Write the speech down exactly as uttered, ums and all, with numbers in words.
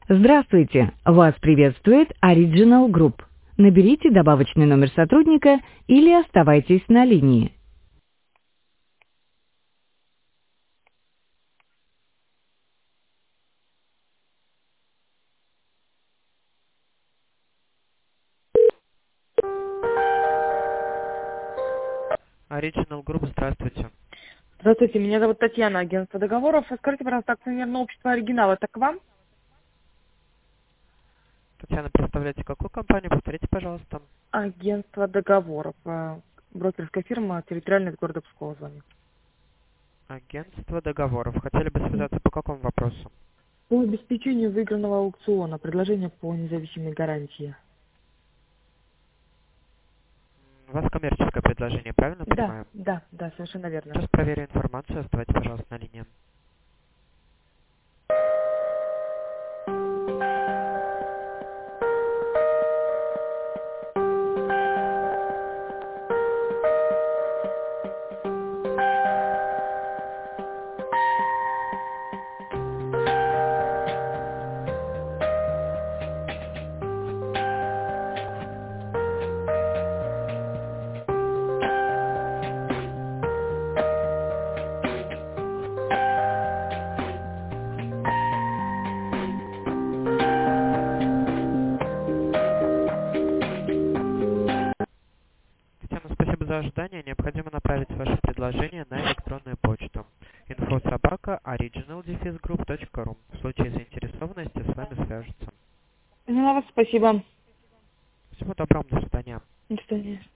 Здравствуйте! Вас приветствует Original Group. Наберите добавочный номер сотрудника или оставайтесь на линии. Original Group, здравствуйте. Здравствуйте, меня зовут Татьяна, агентство договоров. Скажите, пожалуйста, акционерное общество «Оригинал» — это к вам? Татьяна, представляете какую компанию? Повторите, пожалуйста. Агентство договоров. э, Брокерская фирма, территориальная из города Пскова звонит. Агентство договоров. Хотели бы связаться по какому вопросу? По обеспечению выигранного аукциона, предложение по независимой гарантии. У вас коммерческое предложение, правильно Да, понимаю? да, да, совершенно верно. Сейчас проверю информацию. Оставайтесь, пожалуйста, на линии. Татьяна, спасибо за ожидание. Необходимо направить ваше предложение на электронную почту. инфо собака original group точка ру. В случае заинтересованности с вами свяжутся. Поняла вас, спасибо. Всего доброго, до свидания. До свидания.